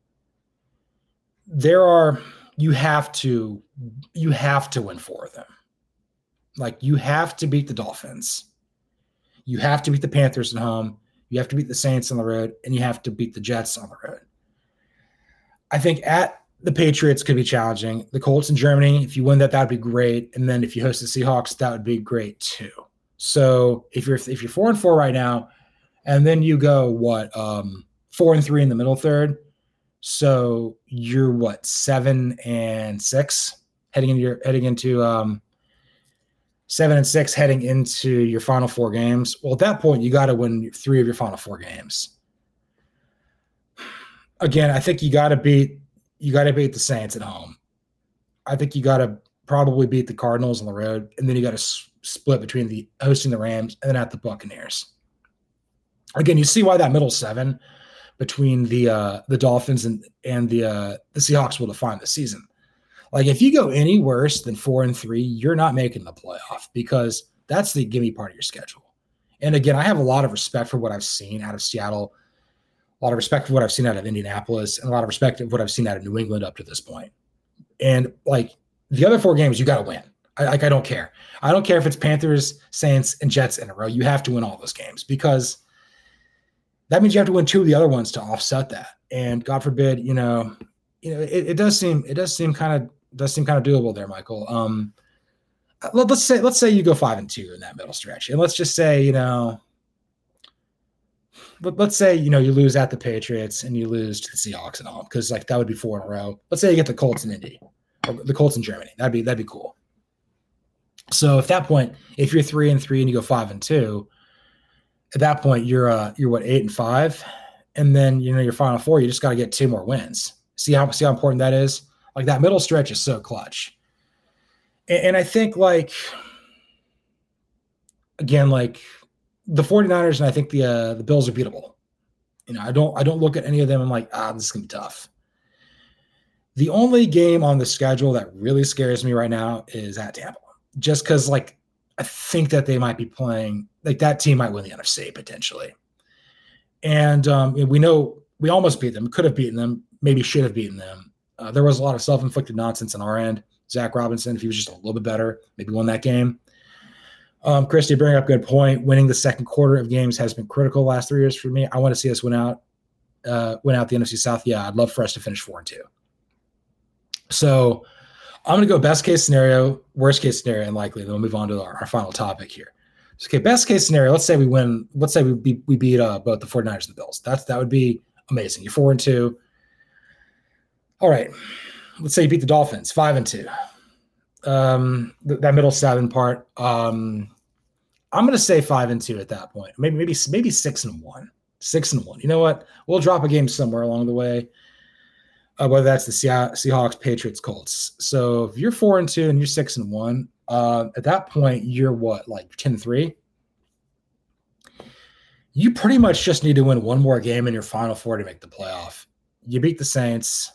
A: there are you have to you have to win four of them. Like, you have to beat the Dolphins. You have to beat the Panthers at home. You have to beat the Saints on the road, and you have to beat the Jets on the road. I think at the Patriots could be challenging. The Colts in Germany, if you win that, that would be great. And then if you host the Seahawks, that would be great too. So if you're if you're four and four right now, and then you go what um, four and three in the middle third, so you're what seven and six heading into your heading into um, seven and six heading into your final four games. Well, at that point, you got to win three of your final four games. Again, I think you got to beat you got to beat the Saints at home. I think you got to probably beat the Cardinals on the road, and then you got to s- split between the hosting the Rams and then at the Buccaneers. Again, you see why that middle seven between the uh, the Dolphins and and the uh, the Seahawks will define the season. Like, if you go any worse than four and three, you're not making the playoff, because that's the gimme part of your schedule. And again, I have a lot of respect for what I've seen out of Seattle, a lot of respect for what I've seen out of Indianapolis, and a lot of respect for what I've seen out of New England up to this point. And like, the other four games, you got to win. I, like, I don't care. I don't care if it's Panthers, Saints, and Jets in a row. You have to win all those games, because that means you have to win two of the other ones to offset that. And God forbid, you know, you know, it, it does seem it does seem kind of does seem kind of doable there, Michael. Um, let, let's say let's say you go five and two in that middle stretch, and let's just say, you know, but let's say, you know, you lose at the Patriots and you lose to the Seahawks at home, because like that would be four in a row. Let's say you get the Colts in Indy or the Colts in Germany. That'd be that'd be cool. So at that point, if you're three and three and you go five and two, at that point you're uh you're what eight and five, and then, you know, your final four, you just got to get two more wins. See how see how important that is. Like, that middle stretch is so clutch. And, and I think, like, again, like the 49ers and I think the uh, the Bills are beatable. You know, I don't I don't look at any of them and I'm like, ah, this is gonna be tough. The only game on the schedule that really scares me right now is at Tampa, just because, like, I think that they might be playing, like, that team might win the N F C potentially. And um, we know we almost beat them, could have beaten them, maybe should have beaten them. Uh, there was a lot of self-inflicted nonsense on our end. Zach Robinson, if he was just a little bit better, maybe won that game. Um, Chris, you bring up a good point. Winning the second quarter of games has been critical the last three years for me. I want to see us win out, uh, win out the N F C South. Yeah, I'd love for us to finish four and two. So I'm going to go best case scenario, worst case scenario, and likely. Then we'll move on to our, our final topic here. So, okay, best case scenario. Let's say we win. Let's say we beat, we beat uh, both the 49ers and the Bills. That's that would be amazing. You're four and two. All right. Let's say you beat the Dolphins, five and two. Um, th- that middle seven part. Um, I'm going to say five and two at that point. Maybe, maybe, maybe six and one. Six and one. You know what? We'll drop a game somewhere along the way. Uh, whether that's the Seahawks, Patriots, Colts. So if you're four and two and you're six and one, uh, at that point you're what, like ten and three? You pretty much just need to win one more game in your final four to make the playoff. You beat the Saints.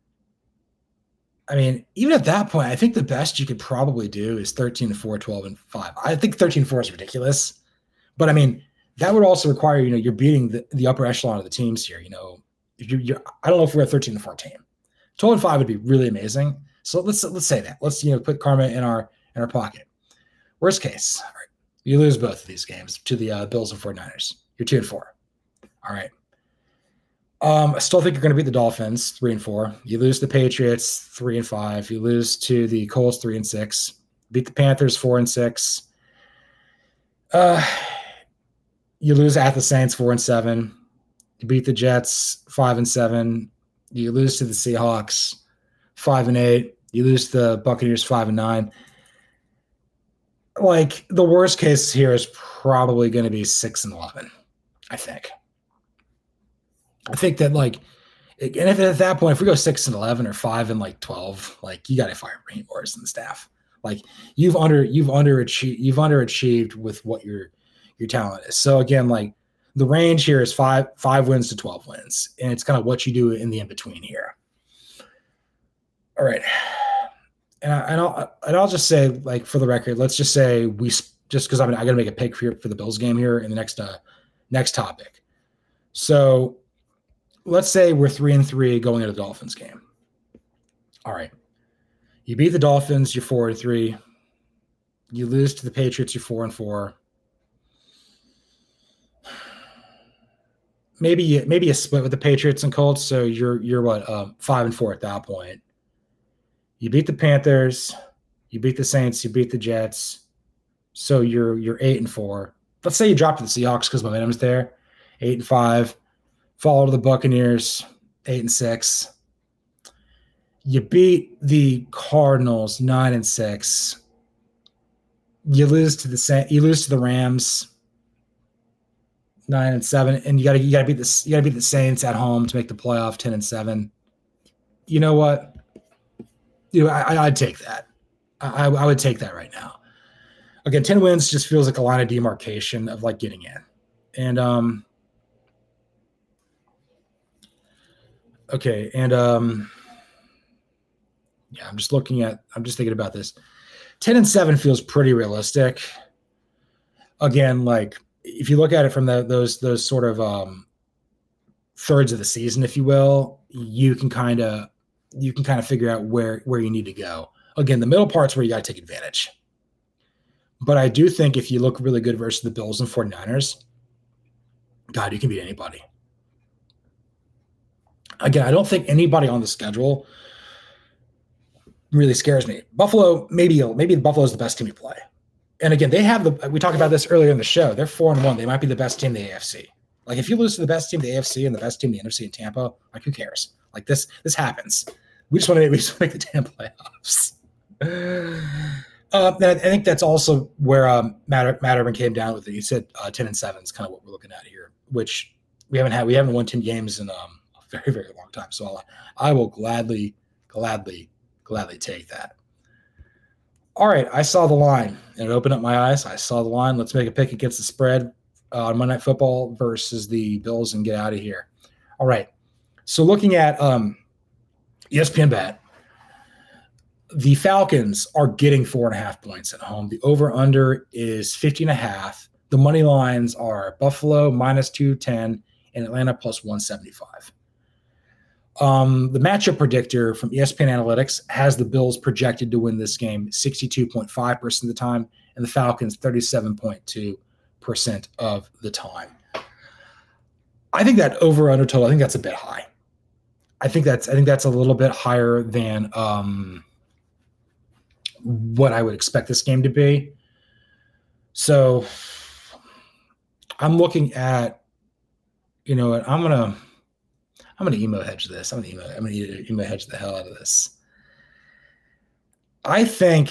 A: I mean, even at that point, I think the best you could probably do is thirteen and four, twelve and five. I think thirteen and four is ridiculous. But I mean, that would also require, you know, you're beating the, the upper echelon of the teams here. You know, if you're, you're, I don't know if we're a thirteen and four team. twelve and five would be really amazing. So let's let's say that. Let's, you know, put karma in our in our pocket. Worst case, all right, you lose both of these games to the uh, Bills and 49ers. You're two and four. All right. Um, I still think you're going to beat the Dolphins, three and four. You lose the Patriots, three and five. You lose to the Colts, three and six. Beat the Panthers, four and six. Uh, you lose at the Saints, four and seven. You beat the Jets, five and seven. You lose to the Seahawks, five and eight. You lose to the Buccaneers, five and nine. Like, the worst case here is probably going to be six and eleven, I think. I think that, like, and if at that point, if we go six and eleven or five and like twelve, like, you got to fire Raheem Morris and the staff. Like, you've under you've underachieved you've underachieved with what your your talent is. So again, like, the range here is five five wins to twelve wins, and it's kind of what you do in the in between here. All right, and I, and I'll and I'll just say, like, for the record, let's just say we just because I'm I got to make a pick for for the Bills game here in the next uh, next topic. So let's say we're three and three going into the Dolphins game. All right. You beat the Dolphins, you're four and three. You lose to the Patriots, you're four and four. Maybe you, maybe a split with the Patriots and Colts, so you're you're what um, five and four at that point. You beat the Panthers, you beat the Saints, you beat the Jets, so you're you're eight and four. Let's say you drop to the Seahawks because momentum's there, eight and five. Follow to the Buccaneers, eight and six. You beat the Cardinals, nine and six. You lose to the you lose to the Rams, nine and seven, and you got to you got to beat the you got to beat the Saints at home to make the playoff, ten and seven. You know what? You know, I, I'd take that. I, I would take that right now. Again, ten wins just feels like a line of demarcation of like getting in, and um. Okay, and um, yeah, I'm just looking at, I'm just thinking about this. ten and seven feels pretty realistic. Again, like, if you look at it from the, those those sort of um, thirds of the season, if you will, you can kind of you can kind of figure out where where you need to go. Again, the middle part's where you got to take advantage. But I do think if you look really good versus the Bills and 49ers, God, you can beat anybody. Again, I don't think anybody on the schedule really scares me. Buffalo, maybe maybe Buffalo is the best team to play. And again, they have the. We talked about this earlier in the show. They're four and one. They might be the best team in the A F C. Like, if you lose to the best team in the A F C and the best team in the N F C in Tampa, like, who cares? Like, this this happens. We just want to we just want to make the damn playoffs. Uh, and I think that's also where um, Matt, Matt Urban came down with it. He said uh, ten and seven is kind of what we're looking at here, which we haven't had. We haven't won ten games in um, a very very long time. So I'll, I will gladly, gladly, gladly take that. All right, I saw the line and it opened up my eyes. I saw the line. Let's make a pick against the spread uh, on Monday Night Football versus the Bills and get out of here. All right. So looking at um, E S P N Bet, the Falcons are getting four and a half points at home. The over-under is fifty and a half. The money lines are Buffalo minus two ten and Atlanta plus one seventy-five. Um, the matchup predictor from E S P N Analytics has the Bills projected to win this game sixty-two point five percent of the time and the Falcons thirty-seven point two percent of the time. I think that over-under total, I think that's a bit high. I think that's I think that's a little bit higher than um, what I would expect this game to be. So I'm looking at, you know what, I'm gonna I'm gonna emo hedge this. I'm gonna emo I'm gonna emo hedge the hell out of this. I think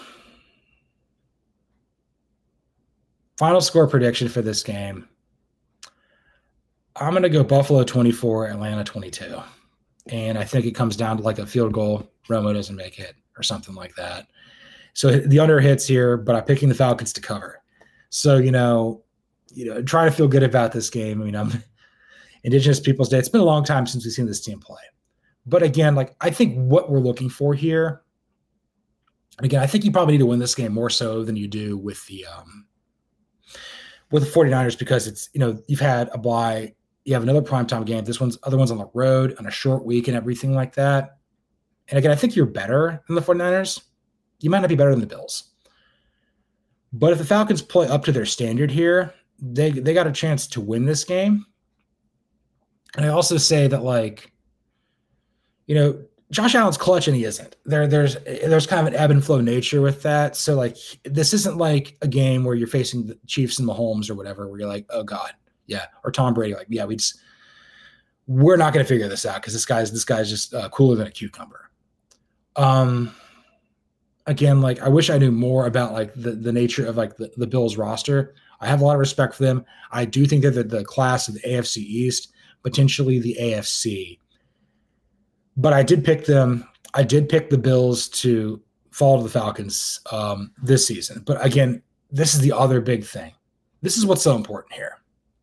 A: final score prediction for this game, I'm going to go Buffalo twenty-four, Atlanta twenty-two. And I think it comes down to like a field goal. Romo doesn't make it or something like that. So the under hits here, but I'm picking the Falcons to cover. So, you know, you know, try to feel good about this game. I mean, I'm Indigenous Peoples Day. It's been a long time since we've seen this team play. But again, like I think what we're looking for here, and again, I think you probably need to win this game more so than you do with the um, with the 49ers because it's, you know, you've had a bye, you have another primetime game. This one's other one's on the road on a short week and everything like that. And again, I think you're better than the 49ers. You might not be better than the Bills. But if the Falcons play up to their standard here, they they got a chance to win this game. And I also say that, like, you know, Josh Allen's clutch and he isn't. There, there's there's kind of an ebb and flow nature with that. So, like, this isn't like a game where you're facing the Chiefs and Mahomes or whatever, where you're like, oh God, yeah, or Tom Brady, like, yeah, we just we're not going to figure this out because this guy's this guy's just uh, cooler than a cucumber. Um, again, like, I wish I knew more about like the the nature of like the, the Bills roster. I have a lot of respect for them. I do think they're the, the class of the A F C East, potentially the A F C. But I did pick them. I did pick the Bills to fall to the Falcons um, this season. But again, this is the other big thing. This is what's so important here.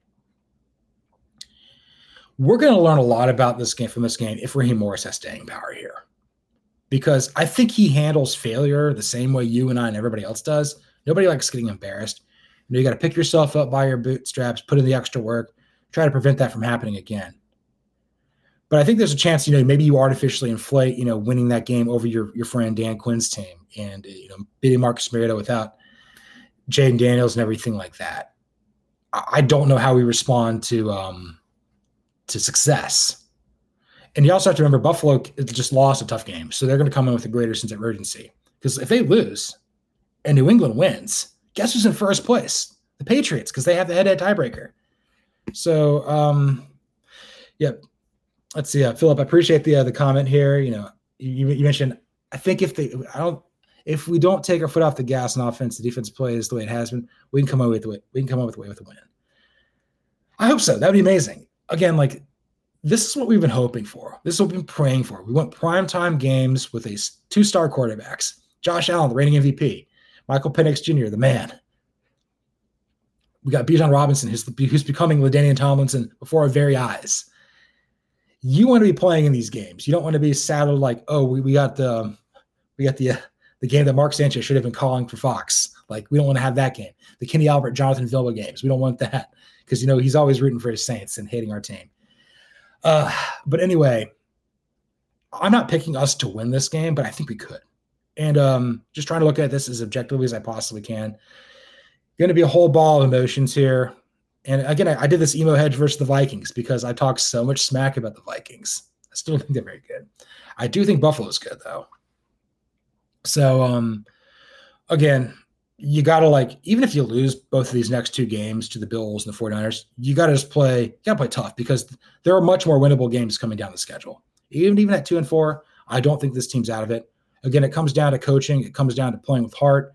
A: We're going to learn a lot about this game from this game if Raheem Morris has staying power here. Because I think he handles failure the same way you and I and everybody else does. Nobody likes getting embarrassed. You know, you got to pick yourself up by your bootstraps, put in the extra work, try to prevent that from happening again. But I think there's a chance, you know, maybe you artificially inflate, you know, winning that game over your your friend Dan Quinn's team and, you know, beating Marcus Mariota without Jaden Daniels and everything like that. I don't know how we respond to um, to success. And you also have to remember Buffalo just lost a tough game, so they're going to come in with a greater sense of urgency. Because if they lose and New England wins, guess who's in first place? The Patriots, because they have the head-to-head tiebreaker. So, um, yeah. Let's see, uh, Philip. I appreciate the uh, the comment here. You know, you, you mentioned. I think if they, I don't, if we don't take our foot off the gas on offense, the defense plays the way it has been, we can come away with the way, we can come up with the way with a win. I hope so. That'd be amazing. Again, like this is what we've been hoping for. This is what we've been praying for. We want primetime games with a two-star quarterbacks. Josh Allen, the reigning M V P. Michael Penix Junior, the man. We got Bijan Robinson, who's, who's becoming LaDainian Tomlinson before our very eyes. You want to be playing in these games. You don't want to be saddled like, oh, we, we got the we got the uh, the game that Mark Sanchez should have been calling for Fox. Like, we don't want to have that game. The Kenny Albert, Jonathan Vilma games. We don't want that because, you know, he's always rooting for his Saints and hating our team. Uh, but anyway, I'm not picking us to win this game, but I think we could. And um, just trying to look at this as objectively as I possibly can. Going to be a whole ball of emotions here. And again, I, I did this emo hedge versus the Vikings because I talked so much smack about the Vikings. I still think they're very good. I do think Buffalo's good, though. So, um, again, you got to, like, even if you lose both of these next two games to the Bills and the 49ers, you got to just play, you got to play tough because there are much more winnable games coming down the schedule. Even, even at two and four, I don't think this team's out of it. Again, it comes down to coaching. It comes down to playing with heart.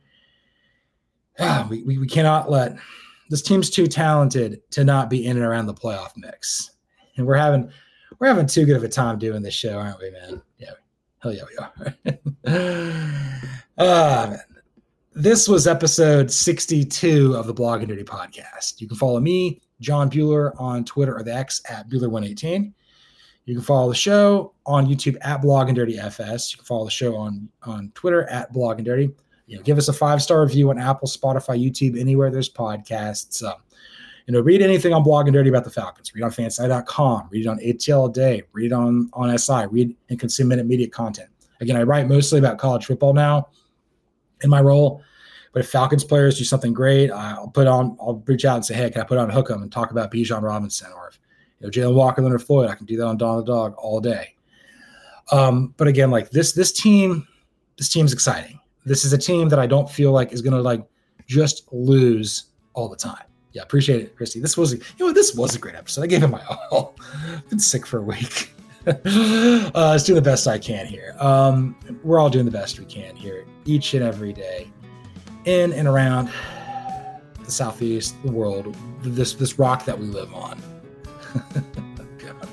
A: Ah, we, we, we cannot let – this team's too talented to not be in and around the playoff mix. And we're having we're having too good of a time doing this show, aren't we, man? Yeah. Hell yeah, we are. uh, man. This was episode sixty-two of the Blog and Dirty Podcast. You can follow me, John Bueller, on Twitter or the X at Bueller one eighteen. You can follow the show on YouTube at Blog and Dirty F S. You can follow the show on, on Twitter at Blog and Dirty. You know, give us a five-star review on Apple, Spotify, YouTube, anywhere there's podcasts. Um, you know, read anything on Blog and Dirty about the Falcons. Read on fanside dot com. Read it on A T L a day. Read it on, on S I. Read and consume intermediate content. Again, I write mostly about college football now in my role. But if Falcons players do something great, I'll put on. I'll reach out and say, hey, can I put on Hook'em and talk about Bijan Robinson? Or if you know Jalen Walker, Leonard Floyd, I can do that on Dawn the Dog all day. Um, but again, like this, this team, this team's exciting. This is a team that I don't feel like is going to like just lose all the time. Yeah, appreciate it, Christy. This was, you know, this was a great episode. I gave it my all. I've been sick for a week. uh, it's doing the best I can here. Um, we're all doing the best we can here each and every day in and around the Southeast, the world, this this rock that we live on. God.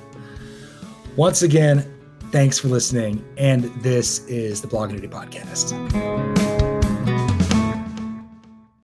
A: Once again, thanks for listening. And this is the Blogging Duty Podcast.